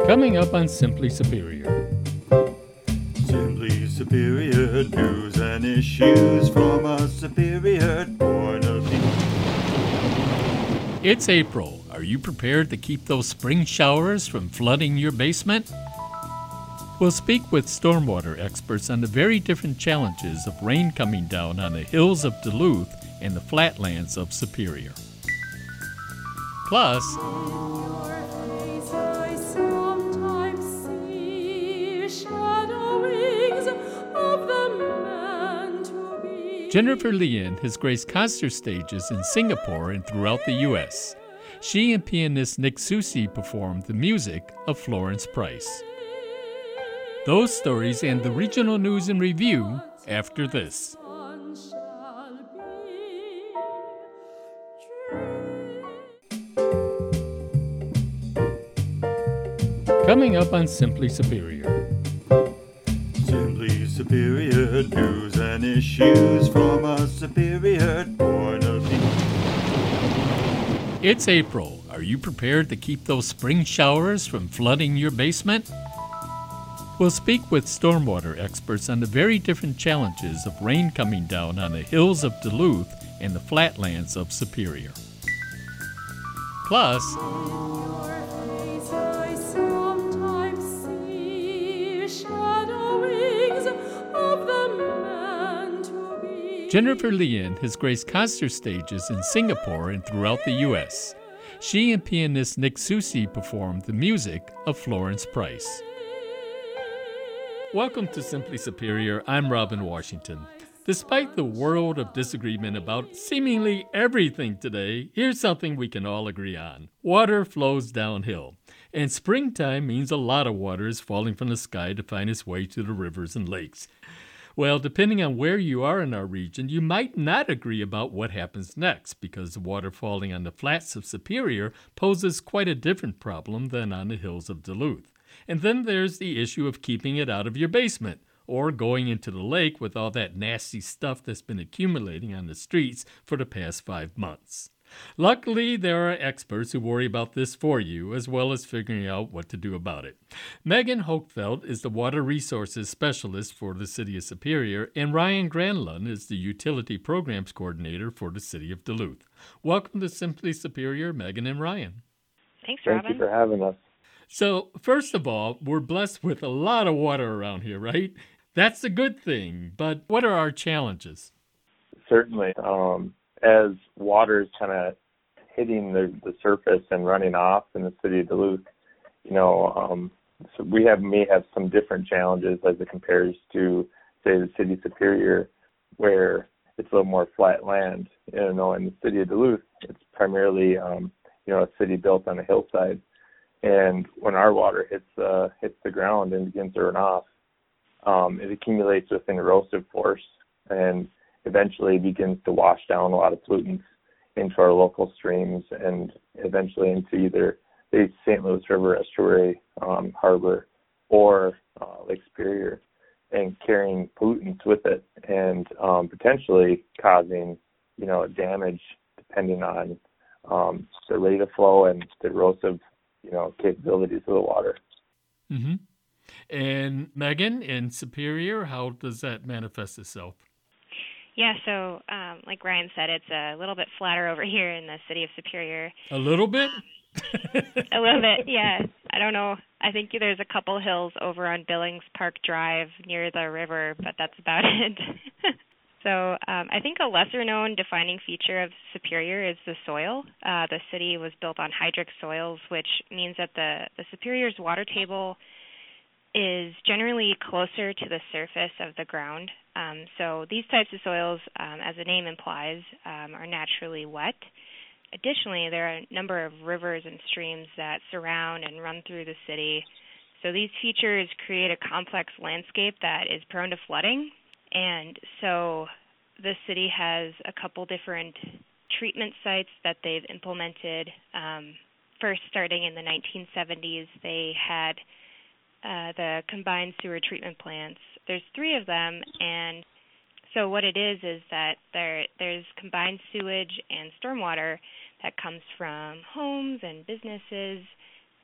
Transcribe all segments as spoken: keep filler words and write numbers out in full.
Coming up on Simply Superior. Simply Superior news and issues from a superior point of view. It's April. Are you prepared to keep those spring showers from flooding your basement? We'll speak with stormwater experts on the very different challenges of rain coming down on the hills of Duluth and the flatlands of Superior. Plus, Jennifer Lien has graced concert stages in Singapore and throughout the U S She and pianist Nick Soucy performed the music of Florence Price. Those stories and the regional news and review after this. Coming up on Simply Superior. Simply Superior news and issues from a superior point of view. It's April. Are you prepared to keep those spring showers from flooding your basement? We'll speak with stormwater experts on the very different challenges of rain coming down on the hills of Duluth and the flatlands of Superior. Plus, Jennifer Lien has graced concert stages in Singapore and throughout the U S She and pianist Nick Soucy performed the music of Florence Price. Welcome to Simply Superior. I'm Robin Washington. Despite the world of disagreement about seemingly everything today, here's something we can all agree on. Water flows downhill. And springtime means a lot of water is falling from the sky to find its way to the rivers and lakes. Well, depending on where you are in our region, you might not agree about what happens next, because the water falling on the flats of Superior poses quite a different problem than on the hills of Duluth. And then there's the issue of keeping it out of your basement, or going into the lake with all that nasty stuff that's been accumulating on the streets for the past five months. Luckily, there are experts who worry about this for you, as well as figuring out what to do about it. Megan Hochfeld is the Water Resources Specialist for the City of Superior, and Ryan Granlund is the Utility Programs Coordinator for the City of Duluth. Welcome to Simply Superior, Megan and Ryan. Thanks, Robin. Thank you for having us. So, first of all, we're blessed with a lot of water around here, right? That's a good thing, but what are our challenges? Certainly. Um, as water is kind of hitting the, the surface and running off in the city of Duluth, you know, um, so we have may have some different challenges as it compares to, say, the city of Superior, where it's a little more flat land. You know, in the city of Duluth, it's primarily, um, you know, a city built on a hillside. And when our water hits uh, hits the ground and begins to run off, um, it accumulates with an erosive force and eventually begins to wash down a lot of pollutants into our local streams and eventually into either the Saint Louis River Estuary um, Harbor or uh, Lake Superior, and carrying pollutants with it and um, potentially causing, you know, damage depending on um, the rate of flow and the erosive, you know, capabilities of the water. Mm-hmm. And Megan, in Superior, how does that manifest itself? Yeah, so um, like Ryan said, it's a little bit flatter over here in the city of Superior. A little bit? A little bit, yeah. I don't know. I think there's a couple hills over on Billings Park Drive near the river, but that's about it. So um, I think a lesser-known defining feature of Superior is the soil. Uh, the city was built on hydric soils, which means that the, the Superior's water table is generally closer to the surface of the ground. Um, so these types of soils, um, as the name implies, um, are naturally wet. Additionally, there are a number of rivers and streams that surround and run through the city. So these features create a complex landscape that is prone to flooding. And so the city has a couple different treatment sites that they've implemented. Um, first, starting in the nineteen seventies, they had uh, the combined sewer treatment plants. There's three of them, and so what it is is that there there's combined sewage and stormwater that comes from homes and businesses,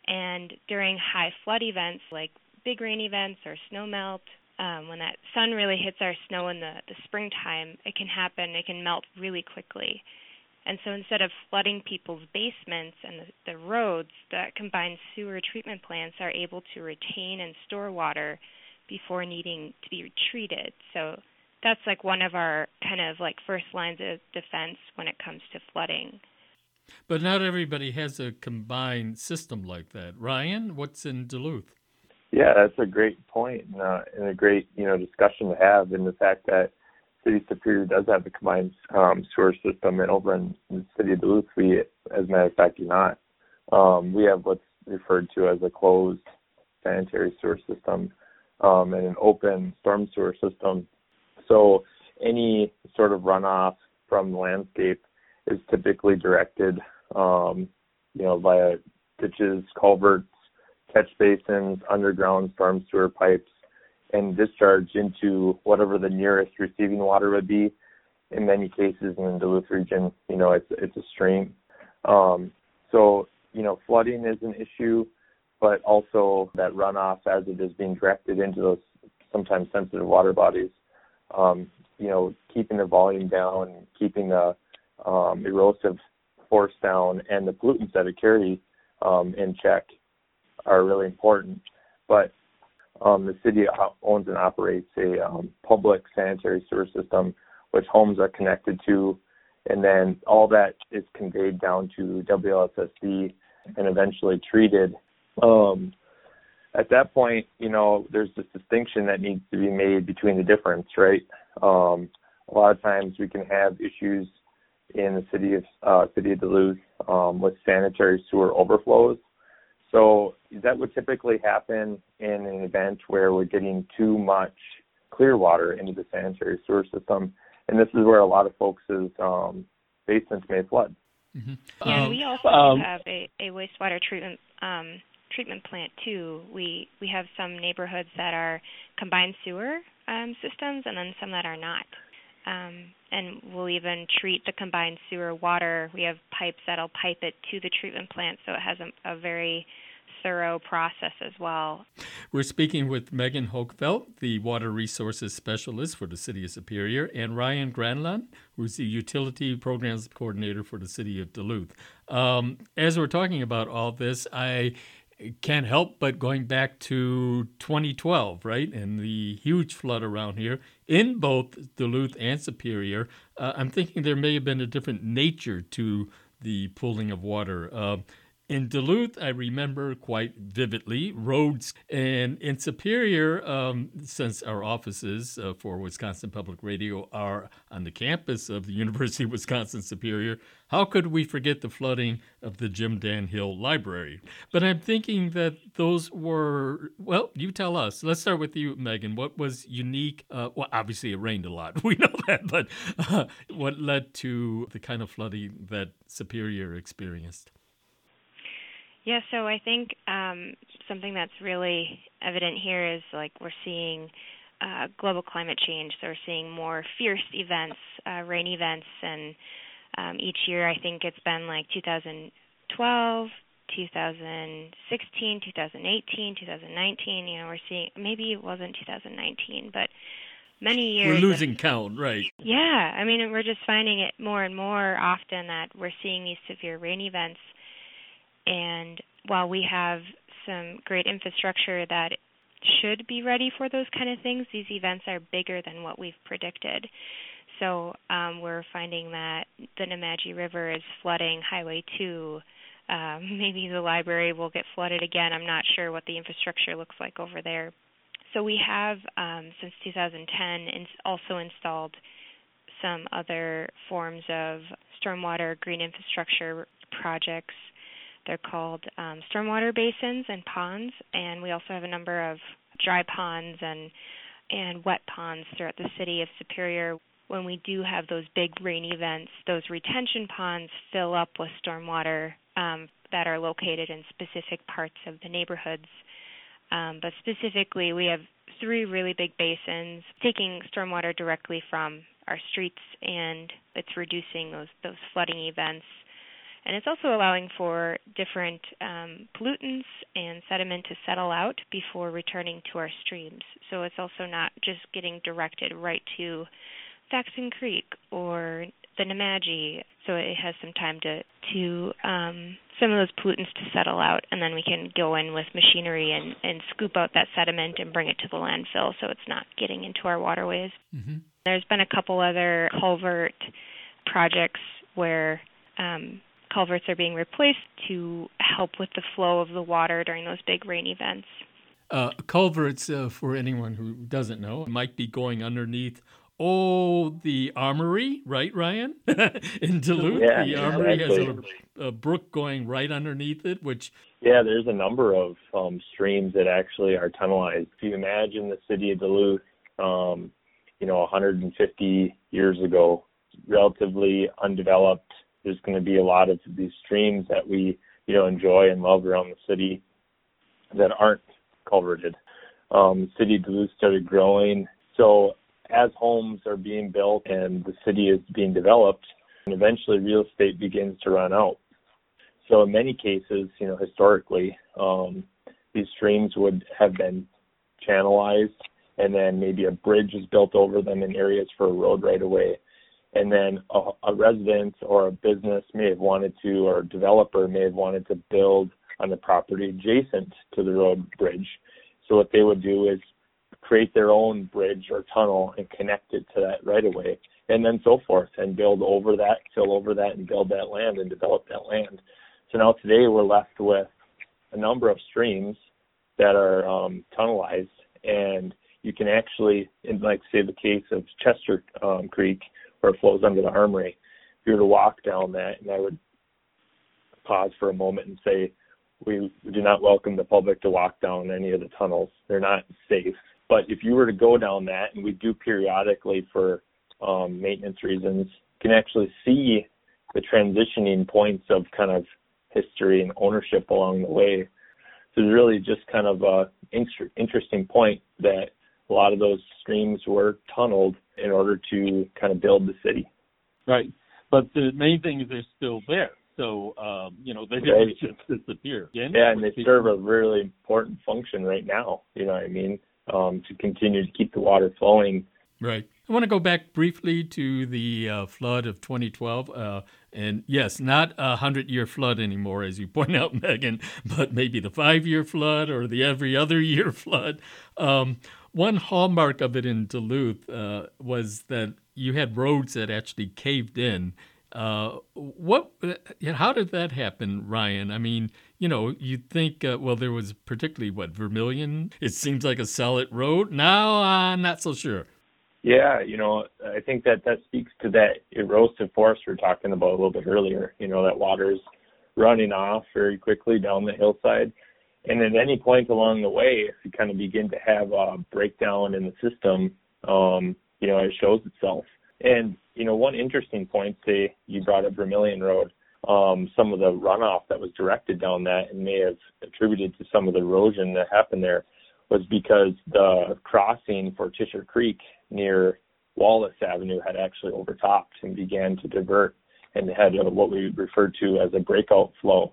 And during high flood events like big rain events or snow melt, um, when that sun really hits our snow in the, the springtime, it can happen, it can melt really quickly. And so instead of flooding people's basements and the, the roads, the combined sewer treatment plants are able to retain and store water before needing to be treated. So that's like one of our kind of like first lines of defense when it comes to flooding. But not everybody has a combined system like that. Ryan, what's in Duluth? Yeah, that's a great point and, uh, and a great, you know, discussion to have, in the fact that City Superior does have a combined um, sewer system, and over in the city of Duluth, we, as a matter of fact, do not. Um, we have what's referred to as a closed sanitary sewer system um, and an open storm sewer system. So any sort of runoff from the landscape is typically directed, um, you know, via ditches, culverts, catch basins, underground storm sewer pipes, and discharged into whatever the nearest receiving water would be. In many cases in the Duluth region, you know, it's it's a stream. Um, so, you know, flooding is an issue, but also that runoff as it is being directed into those sometimes sensitive water bodies, um, you know, keeping the volume down, keeping the um, erosive force down, and the pollutants that it carries um, in check are really important. But Um, the city owns and operates a um, public sanitary sewer system, which homes are connected to, and then all that is conveyed down to W L S S D and eventually treated. Um, at that point, you know, there's this distinction that needs to be made between the difference, right? Um, a lot of times we can have issues in the city of uh, city of Duluth um, with sanitary sewer overflows. So that would typically happen in an event where we're getting too much clear water into the sanitary sewer system. And this is where a lot of folks' um, basements may flood. Mm-hmm. Yeah, um, we also um, have a, a wastewater treatment um, treatment plant, too. We we have some neighborhoods that are combined sewer um, systems and then some that are not. Um, and we'll even treat the combined sewer water. We have pipes that'll pipe it to the treatment plant, so it has a, a very thorough process as well. We're speaking with Megan Hochfeld, the Water Resources Specialist for the City of Superior, and Ryan Granlund, who's the Utility Programs Coordinator for the City of Duluth. Um, as we're talking about all this, I can't help but going back to twenty twelve, right, and the huge flood around here in both Duluth and Superior. Uh, I'm thinking there may have been a different nature to the pooling of water. Uh, in Duluth, I remember quite vividly roads, and in Superior, um, since our offices uh, for Wisconsin Public Radio are on the campus of the University of Wisconsin-Superior, how could we forget the flooding of the Jim Dan Hill Library? But I'm thinking that those were, well, you tell us. Let's start with you, Megan. What was unique? Uh, well, obviously it rained a lot. We know that. But uh, what led to the kind of flooding that Superior experienced? Yeah, so I think um, something that's really evident here is like we're seeing uh, global climate change. So we're seeing more fierce events, uh, rain events, and um, each year I think it's been like two thousand twelve, two thousand sixteen, two thousand eighteen, two thousand nineteen. You know, we're seeing, maybe it wasn't two thousand nineteen, but many years. We're losing count, right? Yeah, I mean, we're just finding it more and more often that we're seeing these severe rain events. And while we have some great infrastructure that should be ready for those kind of things, these events are bigger than what we've predicted. So um, we're finding that the Nemadji River is flooding Highway two. Um, maybe the library will get flooded again. I'm not sure what the infrastructure looks like over there. So we have, um, since two thousand ten, ins- also installed some other forms of stormwater green infrastructure projects. They're called um, stormwater basins and ponds, and we also have a number of dry ponds and and wet ponds throughout the city of Superior. When we do have those big rain events, those retention ponds fill up with stormwater um, that are located in specific parts of the neighborhoods. Um, but specifically, we have three really big basins taking stormwater directly from our streets, and it's reducing those those flooding events. And it's also allowing for different um, pollutants and sediment to settle out before returning to our streams. So it's also not just getting directed right to Faxon Creek or the Nemadji. So it has some time to, to um, some of those pollutants to settle out, and then we can go in with machinery and, and scoop out that sediment and bring it to the landfill so it's not getting into our waterways. Mm-hmm. There's been a couple other culvert projects where um, culverts are being replaced to help with the flow of the water during those big rain events. Uh, culverts, uh, for anyone who doesn't know, might be going underneath, oh, the Armory, right, Ryan? In Duluth, yeah, the Armory exactly. has a, a brook going right underneath it, which... Yeah, there's a number of um, streams that actually are tunnelized. If you imagine the city of Duluth, um, you know, one hundred fifty years ago, relatively undeveloped, there's going to be a lot of these streams that we, you know, enjoy and love around the city that aren't culverted. Um, the city of Duluth started growing. So as homes are being built and the city is being developed, and eventually real estate begins to run out. So in many cases, you know, historically, um, these streams would have been channelized, and then maybe a bridge is built over them in areas for a road right away. And then a, a resident or a business may have wanted to, or a developer may have wanted to build on the property adjacent to the road bridge. So what they would do is create their own bridge or tunnel and connect it to that right away, and then so forth, and build over that, fill over that, and build that land and develop that land. So now today we're left with a number of streams that are um, tunnelized, and you can actually, in like say the case of Chester um, Creek, where it flows under the Armory, if you were to walk down that, and I would pause for a moment and say, we do not welcome the public to walk down any of the tunnels. They're not safe. But if you were to go down that, and we do periodically for um, maintenance reasons, you can actually see the transitioning points of kind of history and ownership along the way. So it's really just kind of a inter- interesting point that a lot of those streams were tunneled in order to kind of build the city. Right. But the main thing is they're still there. So, um, you know, they didn't right. just disappear. Again, yeah, and they people... serve a really important function right now, you know what I mean, um, to continue to keep the water flowing. Right. I want to go back briefly to the uh, flood of twenty twelve. Uh, and yes, not a hundred-year flood anymore, as you point out, Megan, but maybe the five-year flood or the every other year flood. Um, one hallmark of it in Duluth uh, was that you had roads that actually caved in. Uh, what? How did that happen, Ryan? I mean, you know, you'd think, uh, well, there was particularly, what, Vermilion? It seems like a solid road. Now, I'm not so sure. Yeah, you know, I think that that speaks to that erosive force we were talking about a little bit earlier, you know, that water's running off very quickly down the hillside. And at any point along the way, if you kind of begin to have a breakdown in the system, um, you know, it shows itself. And, you know, one interesting point, say you brought up Vermilion Road, um, some of the runoff that was directed down that and may have attributed to some of the erosion that happened there was because the crossing for Tisher Creek near Wallace Avenue had actually overtopped and began to divert and had a, what we referred to as a breakout flow.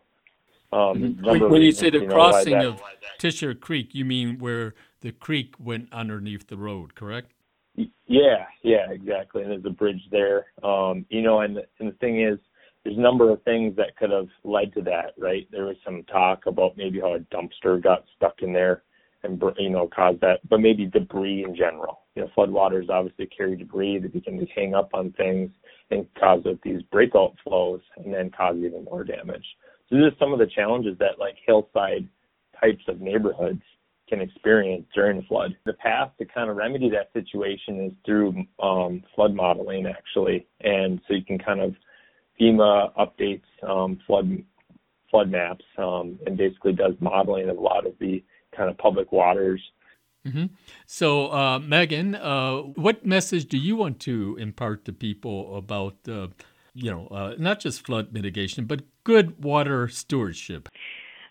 Um, when when you say the you know, crossing that, of Tisher Creek, you mean where the creek went underneath the road, correct? Yeah, yeah, exactly. And there's a bridge there. Um, you know, and the, and the thing is, there's a number of things that could have led to that, right? There was some talk about maybe how a dumpster got stuck in there and, you know, caused that, but maybe debris in general. You know, floodwaters obviously carry debris that begin to hang up on things and cause these breakout flows and then cause even more damage. So these are some of the challenges that like hillside types of neighborhoods can experience during a flood. The path to kind of remedy that situation is through um, flood modeling, actually. And so you can kind of, FEMA updates um, flood flood maps um, and basically does modeling of a lot of the kind of public waters. Mm-hmm. So, uh, Megan, uh, what message do you want to impart to people about, uh, you know, uh, not just flood mitigation, but good water stewardship?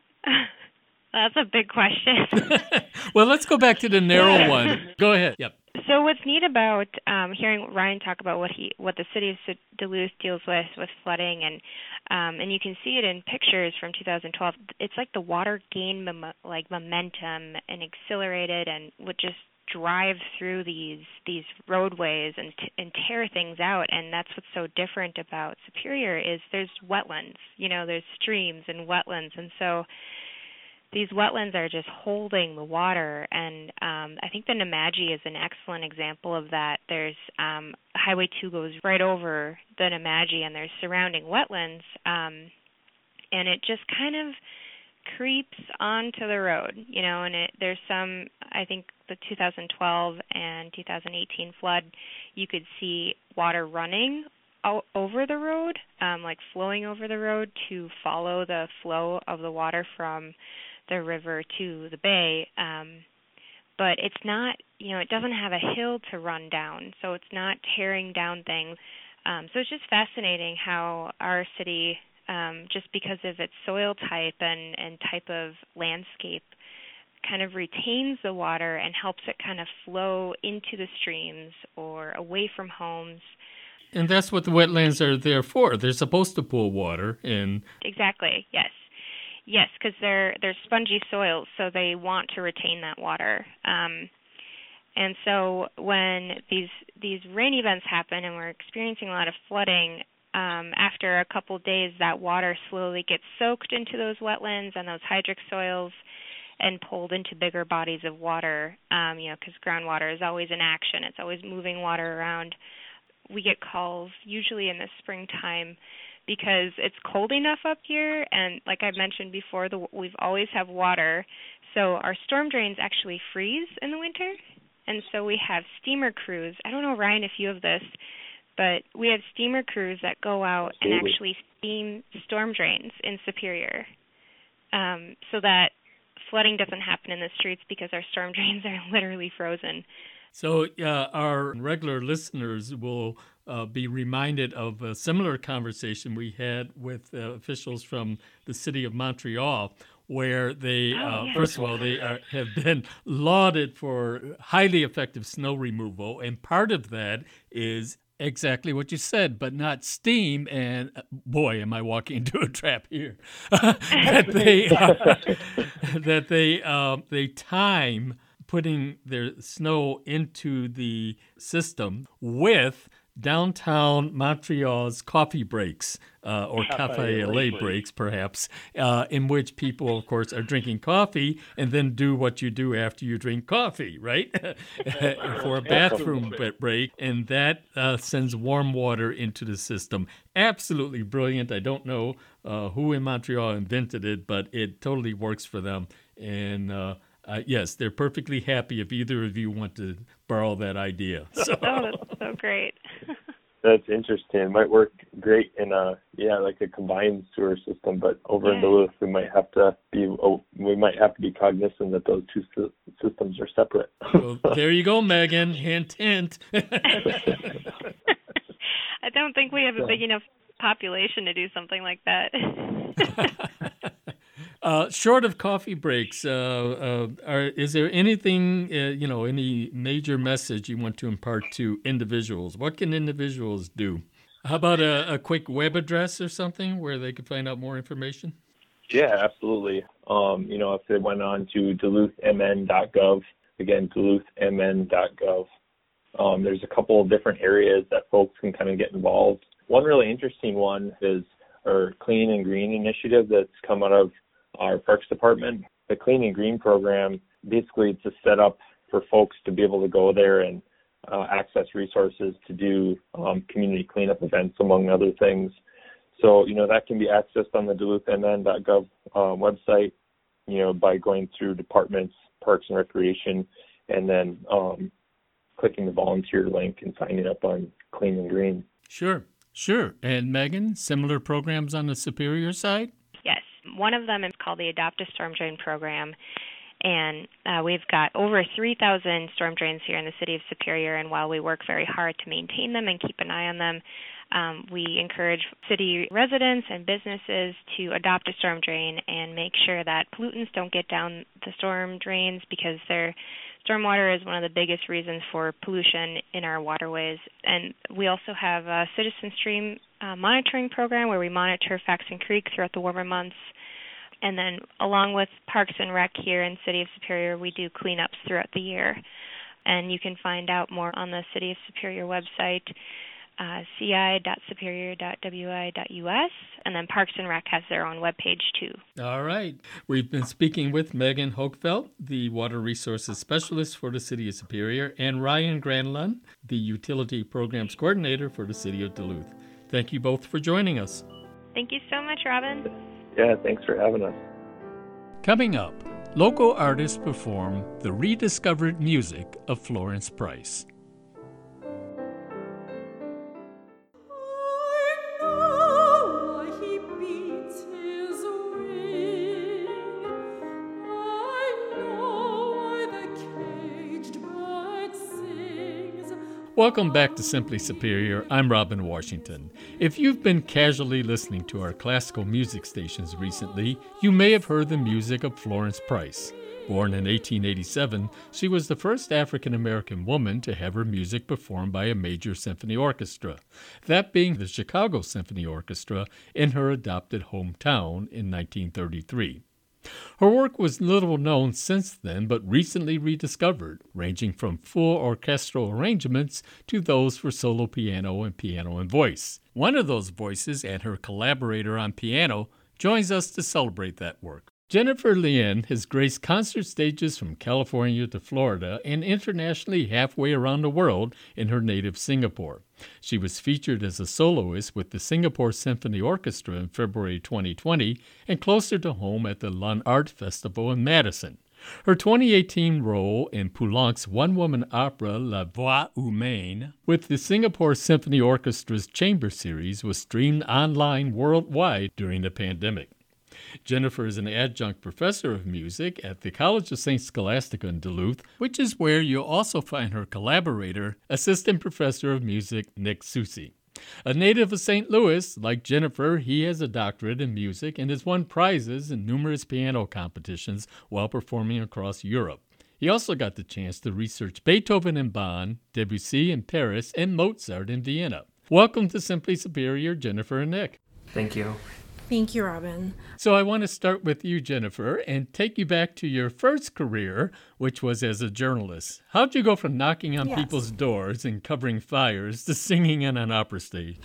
That's a big question. Well, let's go back to the narrow one. Go ahead. Yep. So what's neat about um, hearing Ryan talk about what he, what the city of Duluth deals with with flooding, and um, and you can see it in pictures from two thousand twelve. It's like the water gained mom- like momentum and accelerated, and would just drive through these these roadways and t- and tear things out. And that's what's so different about Superior is there's wetlands. You know, there's streams and wetlands, and so these wetlands are just holding the water, and um, I think the Nemadji is an excellent example of that. There's um, Highway two goes right over the Nemadji, and there's surrounding wetlands, um, and it just kind of creeps onto the road, you know. And it, there's some, I think, the two thousand twelve and two thousand eighteen flood, you could see water running o- over the road, um, like flowing over the road to follow the flow of the water from the river to the bay, um, but it's not, you know, it doesn't have a hill to run down, so it's not tearing down things. Um, so it's just fascinating how our city, um, just because of its soil type and, and type of landscape, kind of retains the water and helps it kind of flow into the streams or away from homes. And that's what the wetlands are there for. They're supposed to pull water in. Exactly, yes. Yes, because they're they're spongy soils, so they want to retain that water. Um, and so when these these rain events happen and we're experiencing a lot of flooding, um, after a couple days, that water slowly gets soaked into those wetlands and those hydric soils and pulled into bigger bodies of water. Um, you know, because groundwater is always in action; it's always moving water around. We get calls usually in the springtime, because it's cold enough up here, and like I mentioned before, the, we've always have water, so our storm drains actually freeze in the winter, and so we have steamer crews. I don't know, Ryan, if you have this, but we have steamer crews that go out Absolutely. and actually steam storm drains in Superior, um, so that flooding doesn't happen in the streets because our storm drains are literally frozen. So uh, our regular listeners will uh, be reminded of a similar conversation we had with uh, officials from the city of Montreal, where they, oh, uh, yeah. first of all, they are, have been lauded for highly effective snow removal, and part of that is exactly what you said, but not steam. And uh, boy, am I walking into a trap here. that they uh, that they uh, they time putting their snow into the system with downtown Montreal's coffee breaks, uh, or cafe au lait breaks, perhaps, uh, in which people, of course, are drinking coffee and then do what you do after you drink coffee, right? For a bathroom break, and that uh, sends warm water into the system. Absolutely brilliant. I don't know uh, who in Montreal invented it, but it totally works for them. And uh, Uh, yes, they're perfectly happy if either of you want to borrow that idea. So. Oh, that's so great. That's interesting. It might work great in a yeah, like a combined sewer system, but over yeah. in Duluth, we might have to be oh, we might have to be cognizant that those two sy- systems are separate. Well, there you go, Megan. Hint, hint. I don't think we have a big enough population to do something like that. Uh, short of coffee breaks, uh, uh, are, is there anything, uh, you know, any major message you want to impart to individuals? What can individuals do? How about a, a quick web address or something where they could find out more information? Yeah, absolutely. Um, you know, if they went on to duluth m n dot gov, again, duluth m n dot gov, um, there's a couple of different areas that folks can kind of get involved. One really interesting one is our Clean and Green initiative that's come out of our Parks Department. The Clean and Green program, basically it's a setup for folks to be able to go there and uh, access resources to do um, community cleanup events, among other things. So, you know, that can be accessed on the duluth m n dot gov uh, website, you know, by going through departments, Parks and Recreation, and then um, clicking the volunteer link and signing up on Clean and Green. Sure, sure. And Megan, similar programs on the Superior side? Yes. One of them is called the Adopt a Storm Drain Program, and uh, we've got over three thousand storm drains here in the city of Superior, and while we work very hard to maintain them and keep an eye on them, um, we encourage city residents and businesses to adopt a storm drain and make sure that pollutants don't get down the storm drains, because they're stormwater is one of the biggest reasons for pollution in our waterways. And we also have a citizen stream uh, monitoring program where we monitor Faxon Creek throughout the warmer months. And then along with Parks and Rec here in City of Superior, we do cleanups throughout the year. And you can find out more on the City of Superior website, uh, c i dot superior dot w i dot u s, and then Parks and Rec has their own webpage too. All right. We've been speaking with Megan Hochfeld, the Water Resources Specialist for the City of Superior, and Ryan Granlund, the Utility Programs Coordinator for the City of Duluth. Thank you both for joining us. Thank you so much, Robin. Yeah, thanks for having us. Coming up, local artists perform the rediscovered music of Florence Price. Welcome back to Simply Superior. I'm Robin Washington. If you've been casually listening to our classical music stations recently, you may have heard the music of Florence Price. Born in eighteen eighty-seven, she was the first African-American woman to have her music performed by a major symphony orchestra, that being the Chicago Symphony Orchestra in her adopted hometown in nineteen thirty-three. Her work was little known since then, but recently rediscovered, ranging from full orchestral arrangements to those for solo piano and piano and voice. One of those voices and her collaborator on piano joins us to celebrate that work. Jennifer Lien has graced concert stages from California to Florida and internationally halfway around the world in her native Singapore. She was featured as a soloist with the Singapore Symphony Orchestra in February twenty twenty and closer to home at the Lund Art Festival in Madison. Her twenty eighteen role in Poulenc's one-woman opera La Voix Humaine with the Singapore Symphony Orchestra's Chamber Series was streamed online worldwide during the pandemic. Jennifer is an adjunct professor of music at the College of Saint Scholastica in Duluth, which is where you'll also find her collaborator, assistant professor of music Nick Susi. A native of Saint Louis, like Jennifer, he has a doctorate in music and has won prizes in numerous piano competitions while performing across Europe. He also got the chance to research Beethoven in Bonn, Debussy in Paris, and Mozart in Vienna. Welcome to Simply Superior, Jennifer and Nick. Thank you. Thank you, Robin. So I want to start with you, Jennifer, and take you back to your first career, which was as a journalist. How'd you go from knocking on yes. people's doors and covering fires to singing on an opera stage?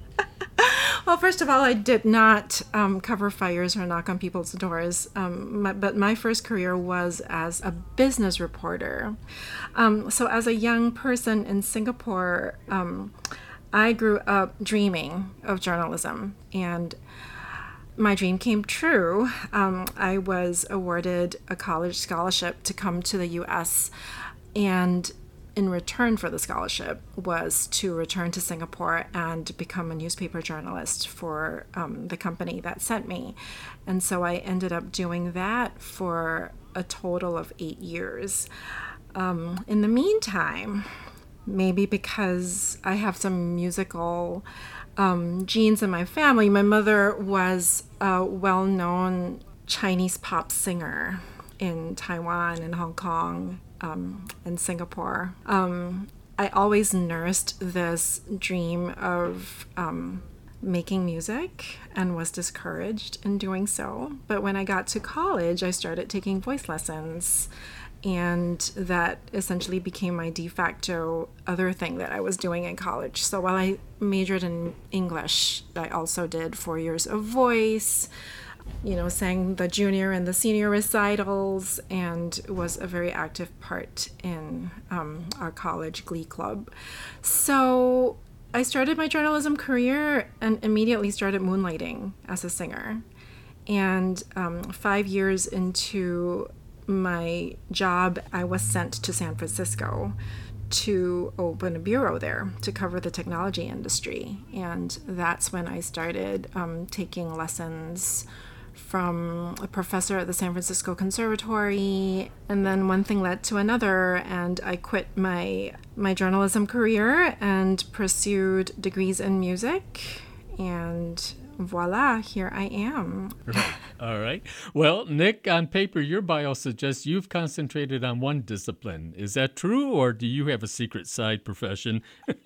Well, first of all, I did not um, cover fires or knock on people's doors, um, my, but my first career was as a business reporter. Um, so as a young person in Singapore, um, I grew up dreaming of journalism, and my dream came true. Um, I was awarded a college scholarship to come to the U S, and in return for the scholarship was to return to Singapore and become a newspaper journalist for um, the company that sent me. And so I ended up doing that for a total of eight years. Um, in the meantime, maybe because I have some musical Um, genes in my family, my mother was a well-known Chinese pop singer in Taiwan and Hong Kong um, and Singapore. Um, I always nursed this dream of um, making music and was discouraged in doing so. But when I got to college, I started taking voice lessons, and that essentially became my de facto other thing that I was doing in college. So while I majored in English, I also did four years of voice, you know, sang the junior and the senior recitals, and was a very active part in um, our college glee club. So I started my journalism career and immediately started moonlighting as a singer. And um, five years into my job, I was sent to San Francisco to open a bureau there to cover the technology industry. And that's when I started um, taking lessons from a professor at the San Francisco Conservatory. And then one thing led to another, and I quit my my journalism career and pursued degrees in music. And voila, here I am. All right. Well, Nick, on paper, your bio suggests you've concentrated on one discipline. Is that true, or do you have a secret side profession?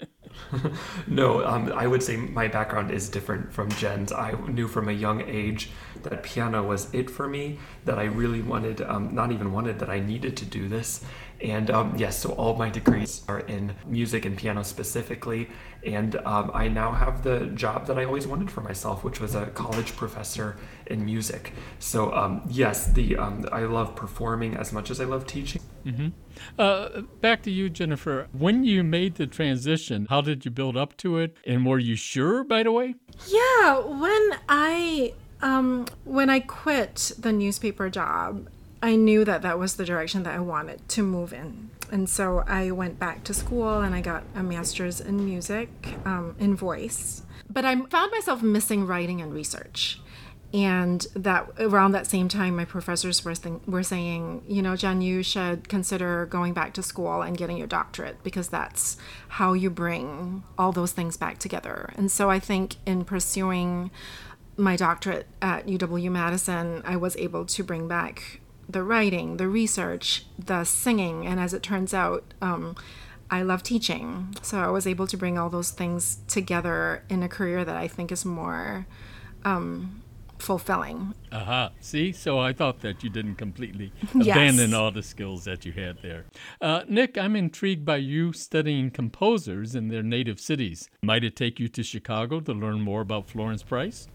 No, um, I would say my background is different from Jen's. I knew from a young age that piano was it for me, that I really wanted, um, not even wanted, that I needed to do this. And um, yes, so all my degrees are in music and piano specifically. And um, I now have the job that I always wanted for myself, which was a college professor in music. So um, yes, the um, I love performing as much as I love teaching. Mm-hmm. Uh, back to you, Jennifer. When you made the transition, how did you build up to it? And were you sure, by the way? Yeah, when I um, when I quit the newspaper job, I knew that that was the direction that I wanted to move in. And so I went back to school and I got a master's in music, um, in voice. But I found myself missing writing and research. And that around that same time, my professors were, th- were saying, you know, Jen, you should consider going back to school and getting your doctorate, because that's how you bring all those things back together. And so I think in pursuing my doctorate at U W-Madison, I was able to bring back the writing, the research, the singing, and as it turns out, um, I love teaching. So I was able to bring all those things together in a career that I think is more um, fulfilling. Aha. See? So I thought that you didn't completely Yes. abandon all the skills that you had there. Uh, Nick, I'm intrigued by you studying composers in their native cities. Might it take you to Chicago to learn more about Florence Price?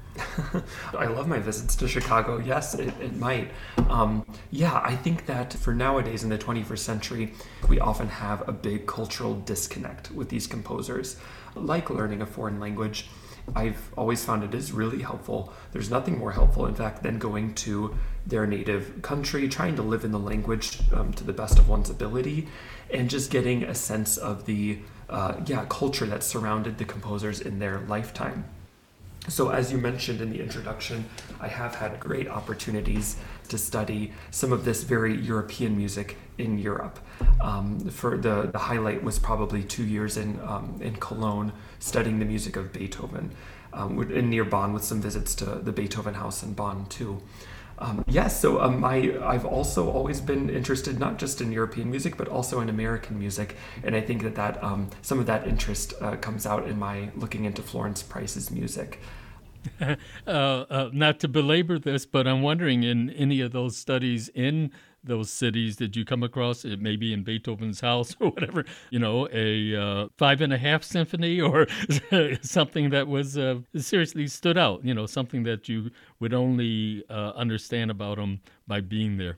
I love my visits to Chicago. Yes, it, it might. Um, yeah, I think that for nowadays in the twenty-first century, we often have a big cultural disconnect with these composers. Like learning a foreign language, I've always found it is really helpful. There's nothing more helpful, in fact, than going to their native country, trying to live in the language um, to the best of one's ability, and just getting a sense of the uh, yeah culture that surrounded the composers in their lifetime. So as you mentioned in the introduction, I have had great opportunities to study some of this very European music in Europe. Um, for the, the highlight was probably two years in um, in Cologne, studying the music of Beethoven, um, in near Bonn, with some visits to the Beethoven House in Bonn too. Um, yes, so um, I, I've also always been interested not just in European music, but also in American music. And I think that, that um, some of that interest uh, comes out in my looking into Florence Price's music. uh, uh, not to belabor this, but I'm wondering, in any of those studies in those cities, did you come across it, maybe in Beethoven's house or whatever, you know, a uh, five and a half symphony or something that was uh, seriously stood out, you know, something that you would only uh, understand about him by being there?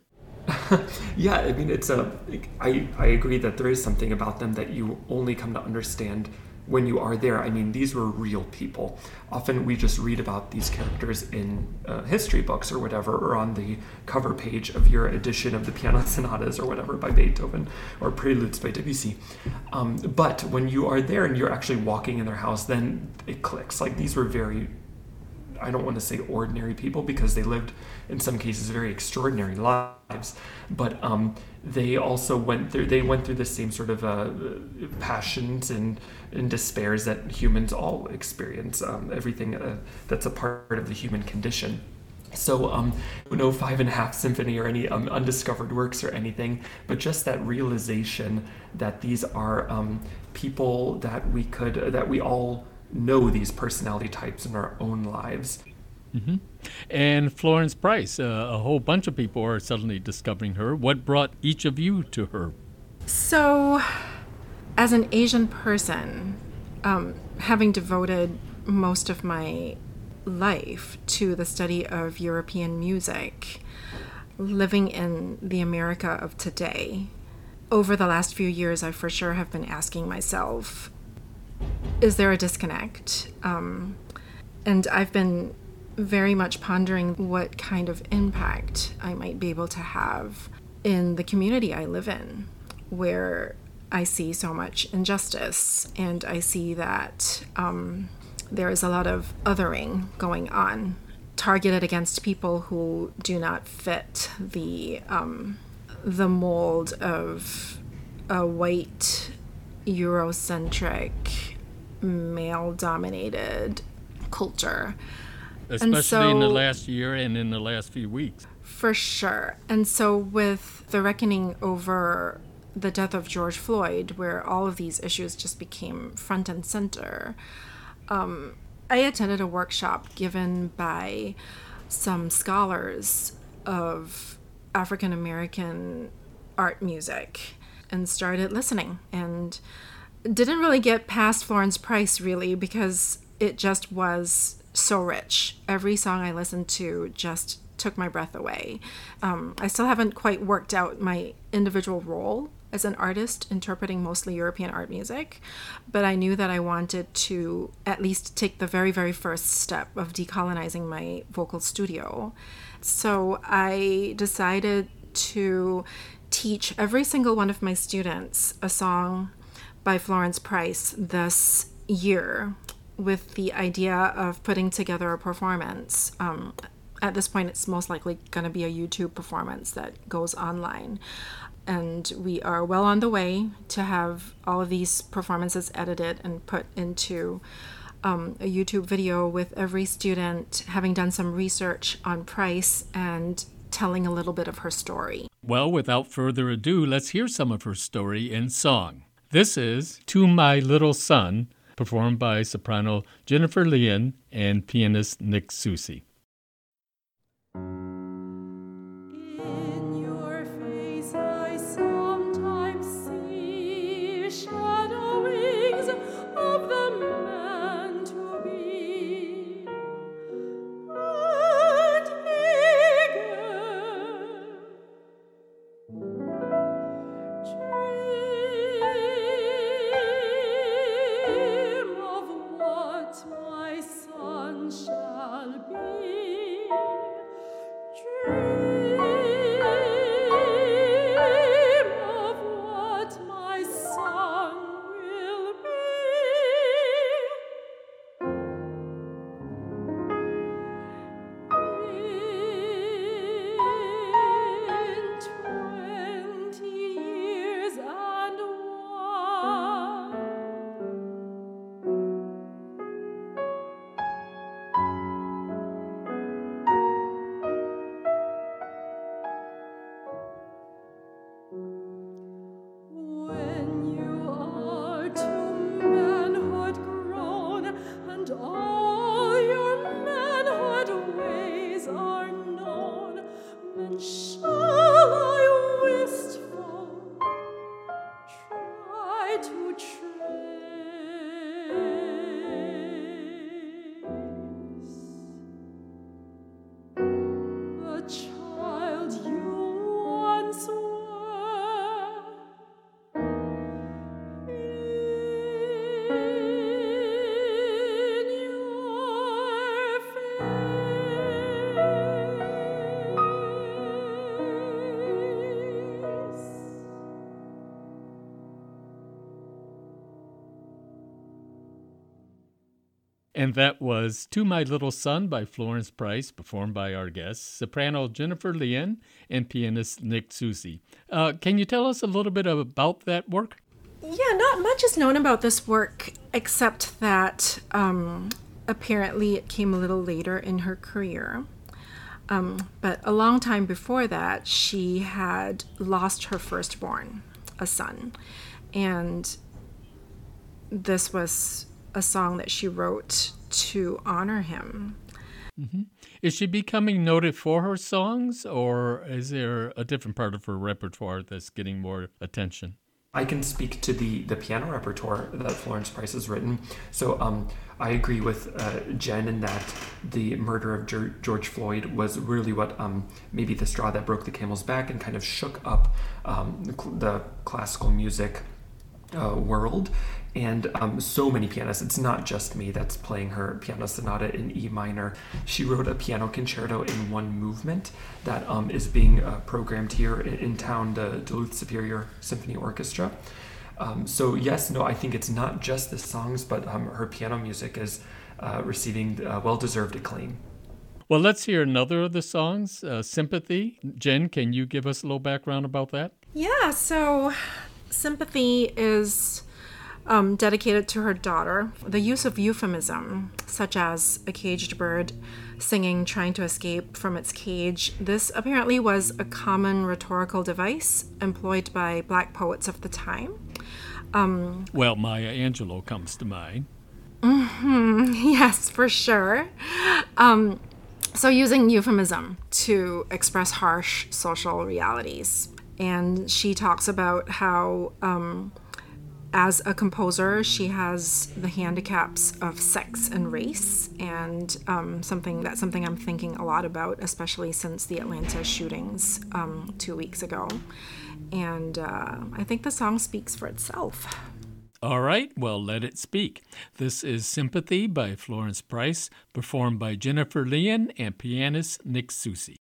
Yeah, I mean, it's a, I, I agree that there is something about them that you only come to understand when you are there. I mean, these were real people. Often we just read about these characters in uh, history books or whatever, or on the cover page of your edition of the piano sonatas or whatever by Beethoven, or preludes by Debussy. Um, but when you are there and you're actually walking in their house, then it clicks. Like, these were very, I don't want to say ordinary people, because they lived in some cases very extraordinary lives, but um, they also went through they went through the same sort of uh, passions and, and despairs that humans all experience, um, everything uh, that's a part of the human condition. So um, no five and a half symphony or any um, undiscovered works or anything, but just that realization that these are um, people that we could that we all know, these personality types in our own lives. Mm-hmm. And Florence Price, uh, a whole bunch of people are suddenly discovering her. What brought each of you to her? So, as an Asian person, um, having devoted most of my life to the study of European music, living in the America of today, over the last few years, I for sure have been asking myself, is there a disconnect? Um, and I've been very much pondering what kind of impact I might be able to have in the community I live in, where I see so much injustice, and I see that um, there is a lot of othering going on, targeted against people who do not fit the um, the mold of a white, Eurocentric, male-dominated culture. especially so, in the last year and in the last few weeks. For sure. And so with the reckoning over the death of George Floyd, where all of these issues just became front and center, um, I attended a workshop given by some scholars of African American art music and started listening, and didn't really get past Florence Price really, because it just was so rich. Every song I listened to just took my breath away. Um, I still haven't quite worked out my individual role as an artist interpreting mostly European art music, but I knew that I wanted to at least take the very, very first step of decolonizing my vocal studio. So I decided to teach every single one of my students a song by Florence Price this year, with the idea of putting together a performance. Um, at this point, it's most likely going to be a YouTube performance that goes online. And we are well on the way to have all of these performances edited and put into um, a YouTube video, with every student having done some research on Price and telling a little bit of her story. Well, without further ado, let's hear some of her story in song. This is To My Little Son, performed by soprano Jennifer Lien and pianist Nick Soucy. And that was To My Little Son by Florence Price, performed by our guests, soprano Jennifer Lien and pianist Nick Soucy. Uh, can you tell us a little bit about that work? Yeah, not much is known about this work, except that um, apparently it came a little later in her career. Um, but a long time before that, she had lost her firstborn, a son. And this was a song that she wrote to honor him. Mm-hmm. Is she becoming noted for her songs, or is there a different part of her repertoire that's getting more attention? I can speak to the, the piano repertoire that Florence Price has written. So um, I agree with uh, Jen in that the murder of Ger- George Floyd was really what um, maybe the straw that broke the camel's back and kind of shook up um, the, the classical music uh, world. And um, so many pianists, it's not just me that's playing her piano sonata in E minor. She wrote a piano concerto in one movement that um, is being uh, programmed here in, in town, the Duluth Superior Symphony Orchestra. Um, so yes, no, I think it's not just the songs, but um, her piano music is uh, receiving uh, well-deserved acclaim. Well, let's hear another of the songs, uh, Sympathy. Jen, can you give us a little background about that? Yeah, so Sympathy is um, dedicated to her daughter. The use of euphemism, such as a caged bird singing trying to escape from its cage, this apparently was a common rhetorical device employed by Black poets of the time. Um, well, Maya Angelou comes to mind. Mm-hmm, yes, for sure. Um, so using euphemism to express harsh social realities. And she talks about how um, as a composer, she has the handicaps of sex and race, and um, something that's something I'm thinking a lot about, especially since the Atlanta shootings um, two weeks ago. And uh, I think the song speaks for itself. All right, well, let it speak. This is Sympathy by Florence Price, performed by Jennifer Lien and pianist Nick Soucy.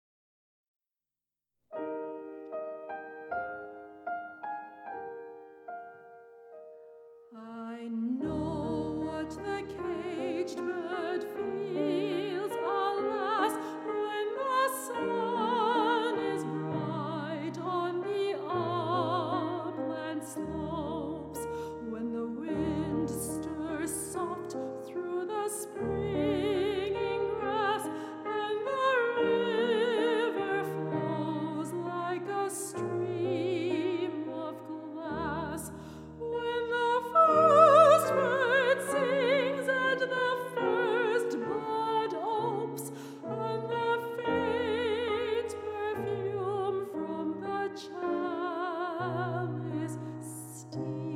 I know what the caged bird feels, alas, when the sun is bright on the upland slopes, when the wind stirs soft through the springing grass, and the river flows like a stream of glass. When the first bird sings and the first bud opes, and the faint perfume from the chalice steals,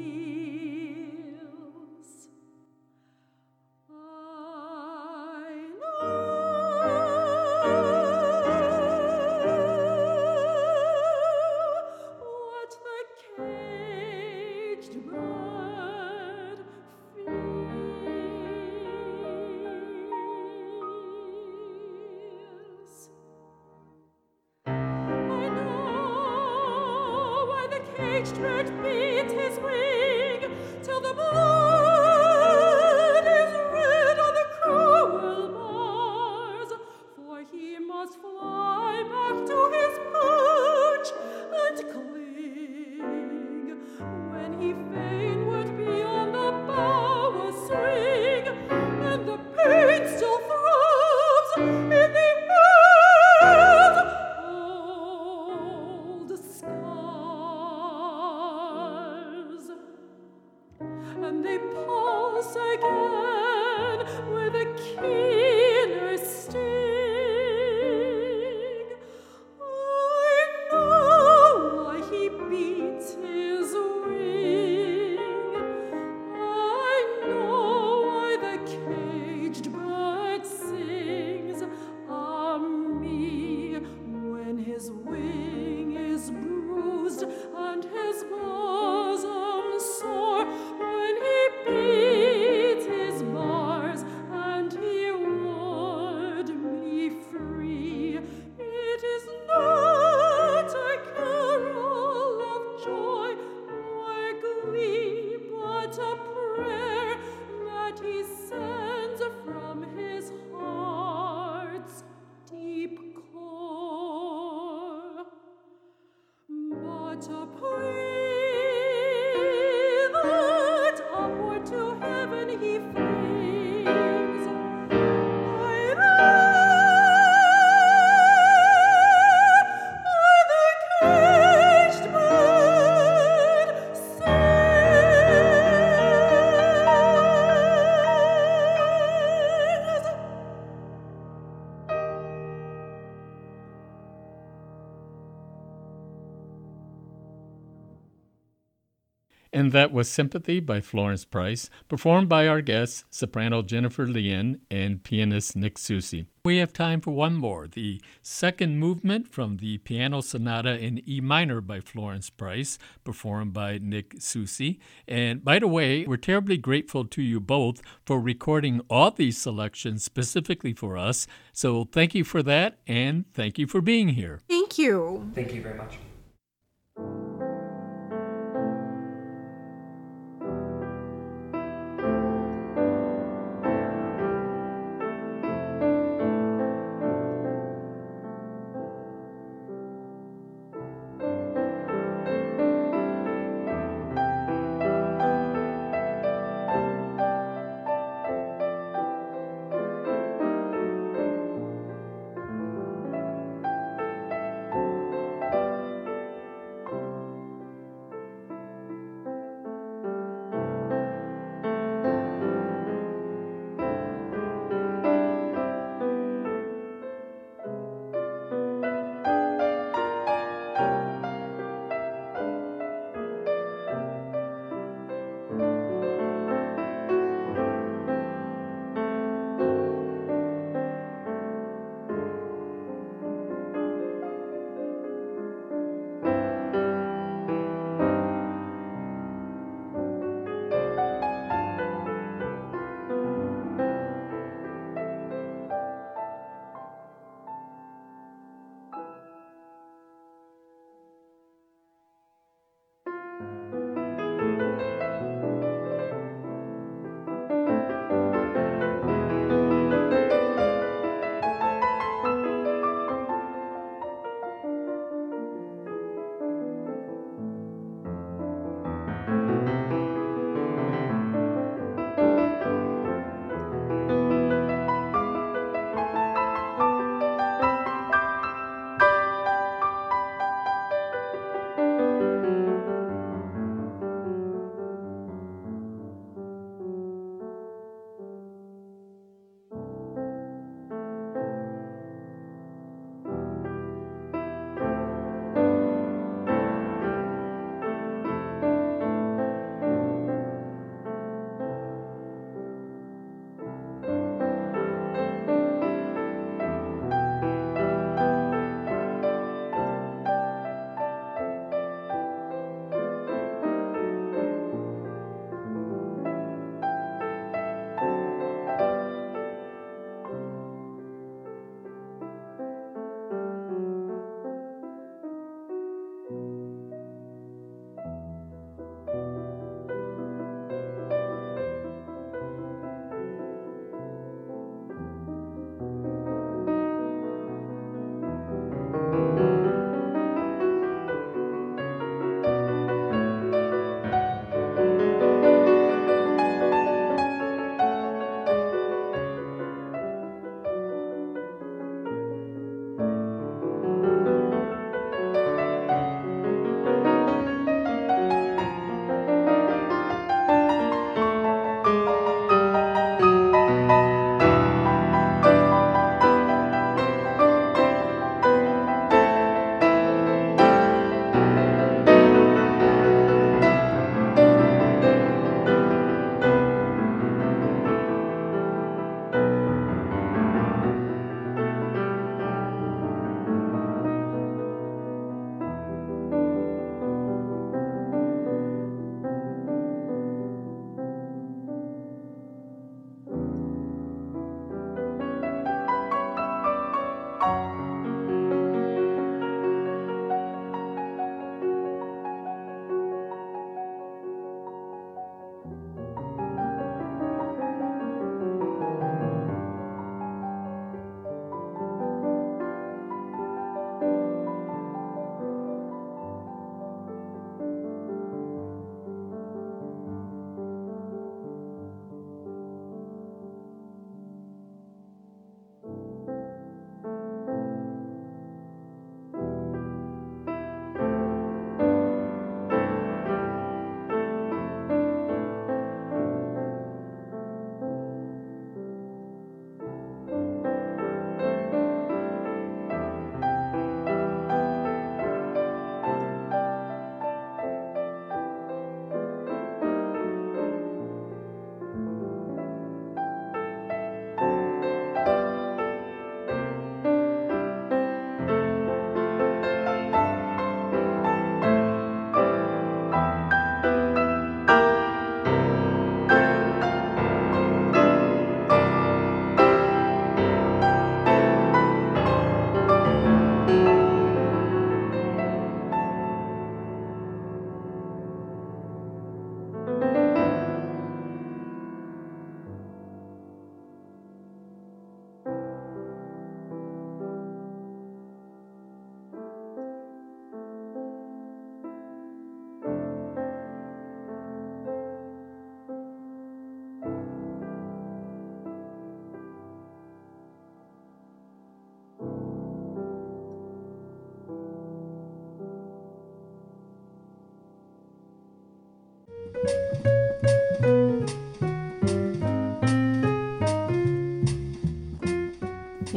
I know what the caged bird feels. I know why the caged bird beats his wing till the blood is red on the cruel bars, for he must fly back to his perch and cling when he fain would be on the bough swing, and the pain still throbs in the air's old scars, and they pulse again with a keener sting. I know why he beats his wing. I know why the caged bird sings ah me when his wing is bruised and his bosom sore, when he beats his bars and he would me free. It is not a carol of joy or glee, but a prayer that he sends from his heart's deep core, but a plea that upward to heaven he flings. I know the caged bird sings. And that was Sympathy by Florence Price, performed by our guests, soprano Jennifer Lien and pianist Nick Soucy. We have time for one more, the second movement from the Piano Sonata in E minor by Florence Price, performed by Nick Soucy. And by the way, we're terribly grateful to you both for recording all these selections specifically for us. So thank you for that, and thank you for being here. Thank you. Thank you very much.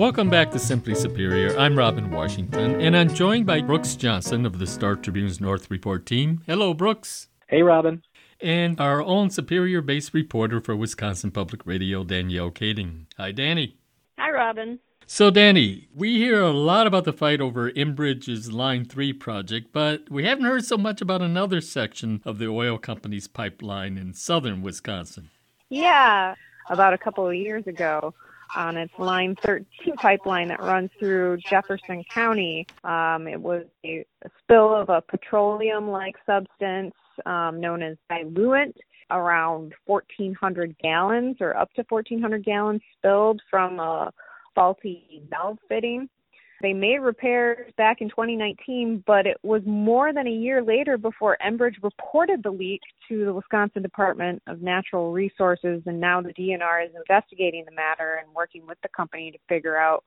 Welcome back to Simply Superior. I'm Robin Washington, and I'm joined by Brooks Johnson of the Star Tribune's North Report team. Hello, Brooks. Hey, Robin. And our own Superior-based reporter for Wisconsin Public Radio, Danielle Kading. Hi, Danny. Hi, Robin. So, Danny, we hear a lot about the fight over Enbridge's Line three project, but we haven't heard so much about another section of the oil company's pipeline in southern Wisconsin. Yeah, about a couple of years ago, on its Line thirteen pipeline that runs through Jefferson County. Um, it was a, a spill of a petroleum-like substance um, known as diluent, around fourteen hundred gallons or up to fourteen hundred gallons spilled from a faulty valve fitting. They made repairs back in twenty nineteen, but it was more than a year later before Enbridge reported the leak to the Wisconsin Department of Natural Resources, and now the D N R is investigating the matter and working with the company to figure out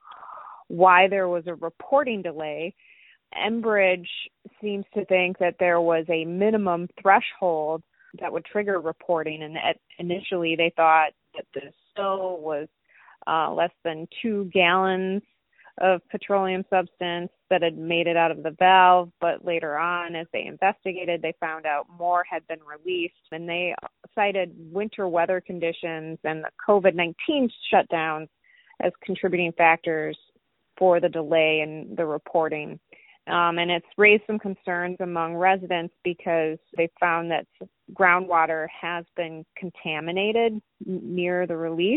why there was a reporting delay. Enbridge seems to think that there was a minimum threshold that would trigger reporting, and at, initially they thought that the spill was uh, less than two gallons of petroleum substance that had made it out of the valve, but later on, as they investigated, they found out more had been released, and they cited winter weather conditions and the COVID nineteen shutdowns as contributing factors for the delay in the reporting. Um, and it's raised some concerns among residents because they found that groundwater has been contaminated near the release.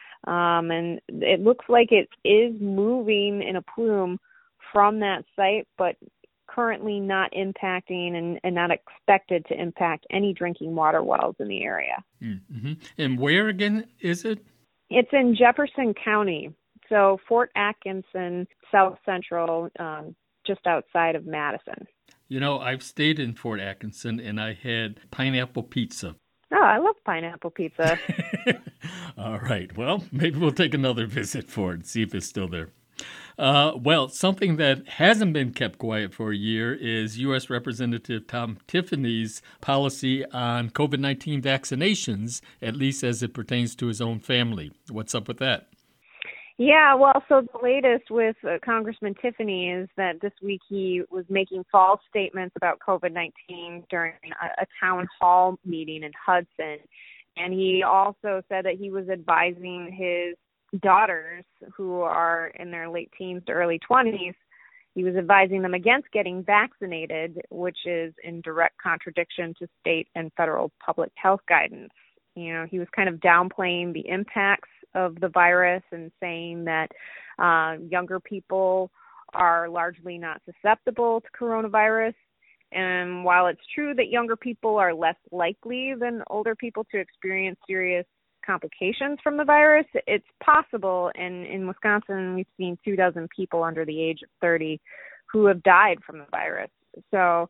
Um, and it looks like it is moving in a plume from that site, but currently not impacting and, and not expected to impact any drinking water wells in the area. Mm-hmm. And where again is it? It's in Jefferson County, so Fort Atkinson, South Central, um, just outside of Madison. You know, I've stayed in Fort Atkinson, and I had pineapple pizza. Oh, I love pineapple pizza. All right. Well, maybe we'll take another visit for it, see if it's still there. Uh, well, something that hasn't been kept quiet for a year is U S Representative Tom Tiffany's policy on COVID nineteen vaccinations, at least as it pertains to his own family. What's up with that? Yeah, well, so the latest with uh, Congressman Tiffany is that this week he was making false statements about COVID nineteen during a, a town hall meeting in Hudson. And he also said that he was advising his daughters, who are in their late teens to early twenties, he was advising them against getting vaccinated, which is in direct contradiction to state and federal public health guidance. You know, he was kind of downplaying the impacts of the virus and saying that uh, younger people are largely not susceptible to coronavirus. And while it's true that younger people are less likely than older people to experience serious complications from the virus, it's possible. And in Wisconsin, we've seen two dozen people under the age of thirty who have died from the virus. So,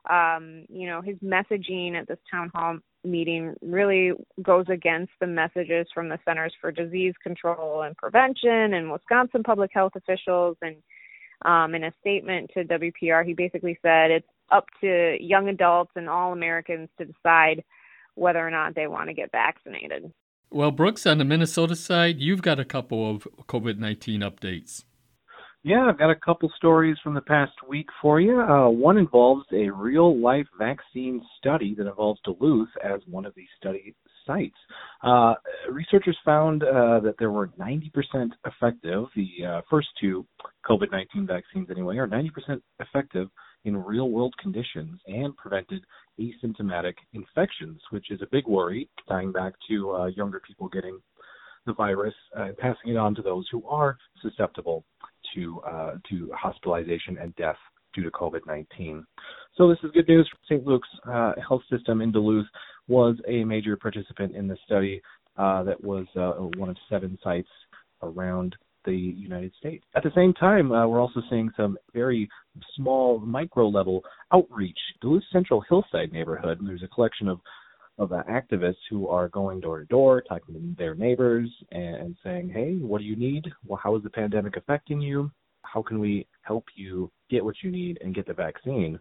um, you know, his messaging at this town hall meeting really goes against the messages from the Centers for Disease Control and Prevention and Wisconsin public health officials. And um, in a statement to W P R, he basically said it's up to young adults and all Americans to decide whether or not they want to get vaccinated. Well, Brooks, on the Minnesota side, you've got a couple of COVID nineteen updates. Yeah, I've got a couple stories from the past week for you. Uh, one involves a real-life vaccine study that involves Duluth as one of these study sites. Uh, researchers found uh, that there were ninety percent effective. The uh, first two COVID nineteen vaccines, anyway, are ninety percent effective in real-world conditions and prevented asymptomatic infections, which is a big worry, tying back to uh, younger people getting the virus uh, and passing it on to those who are susceptible to uh, to hospitalization and death due to COVID nineteen. So this is good news. Saint Luke's uh, Health System in Duluth was a major participant in the study uh, that was uh, one of seven sites around the United States. At the same time, uh, we're also seeing some very small micro-level outreach. Duluth Central Hillside neighborhood, there's a collection of of uh, activists who are going door to door, talking to their neighbors and, and saying, hey, what do you need? Well, how is the pandemic affecting you? How can we help you get what you need and get the vaccine?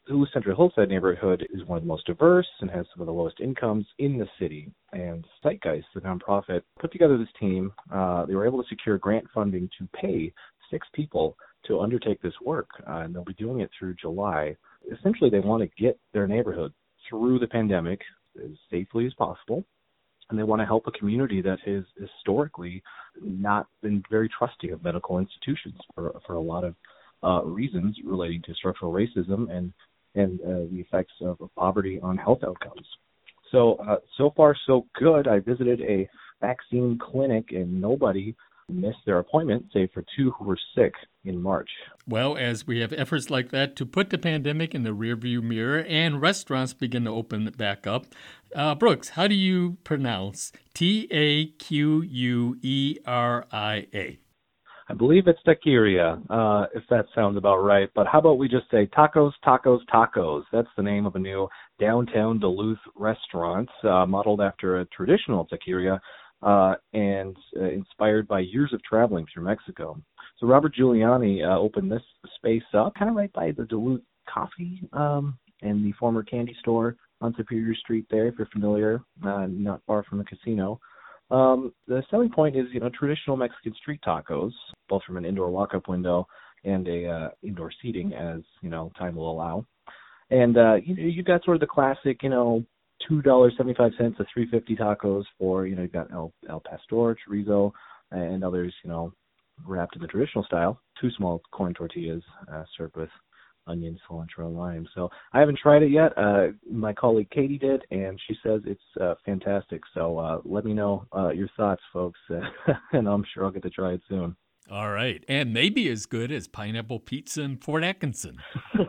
Duluth Central Hillside neighborhood is one of the most diverse and has some of the lowest incomes in the city. And Zeitgeist, the nonprofit, put together this team. Uh, they were able to secure grant funding to pay six people to undertake this work, uh, and they'll be doing it through July. Essentially, they want to get their neighborhood through the pandemic as safely as possible, and they want to help a community that has historically not been very trusting of medical institutions for, for a lot of uh, reasons relating to structural racism and and uh, the effects of poverty on health outcomes. So, uh, so far so good. I visited a vaccine clinic and nobody missed their appointment, save for two who were sick in March. Well, as we have efforts like that to put the pandemic in the rearview mirror and restaurants begin to open back up, uh, Brooks, how do you pronounce T A Q U E R I A? I believe it's taqueria, uh, if that sounds about right. But how about we just say tacos, tacos, tacos? That's the name of a new downtown Duluth restaurant uh, modeled after a traditional taqueria uh, and uh, inspired by years of traveling through Mexico. So Robert Giuliani uh, opened this space up kind of right by the Duluth Coffee um, and the former candy store on Superior Street there, if you're familiar, uh, not far from the casino. Um, the selling point is, you know, traditional Mexican street tacos, both from an indoor walk-up window and a uh, indoor seating, as you know, time will allow. And uh, you you got sort of the classic, you know, two dollars and seventy-five cents to three fifty tacos for, you know, you've got El, El Pastor, chorizo, and others, you know, wrapped in the traditional style. Two small corn tortillas uh, served with onion, cilantro, and lime. So I haven't tried it yet. Uh, my colleague Katie did, and she says it's uh, fantastic. So uh, let me know uh, your thoughts, folks, and I'm sure I'll get to try it soon. All right. And maybe as good as pineapple pizza in Fort Atkinson.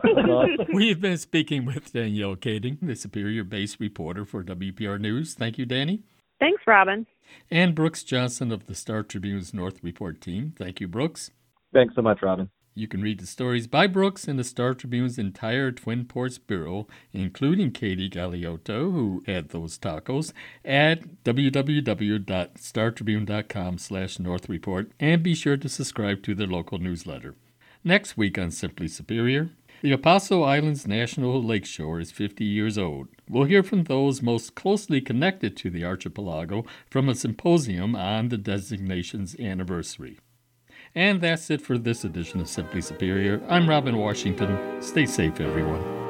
We've been speaking with Danielle Kading, the Superior-based reporter for W P R News. Thank you, Danny. Thanks, Robin. And Brooks Johnson of the Star Tribune's North Report team. Thank you, Brooks. Thanks so much, Robin. You can read the stories by Brooks in the Star Tribune's entire Twin Ports bureau, including Katie Galeotto, who had those tacos, at w w w dot star tribune dot com slash north report, and be sure to subscribe to their local newsletter. Next week on Simply Superior, the Apostle Islands National Lakeshore is fifty years old. We'll hear from those most closely connected to the archipelago from a symposium on the designation's anniversary. And that's it for this edition of Simply Superior. I'm Robin Washington. Stay safe, everyone.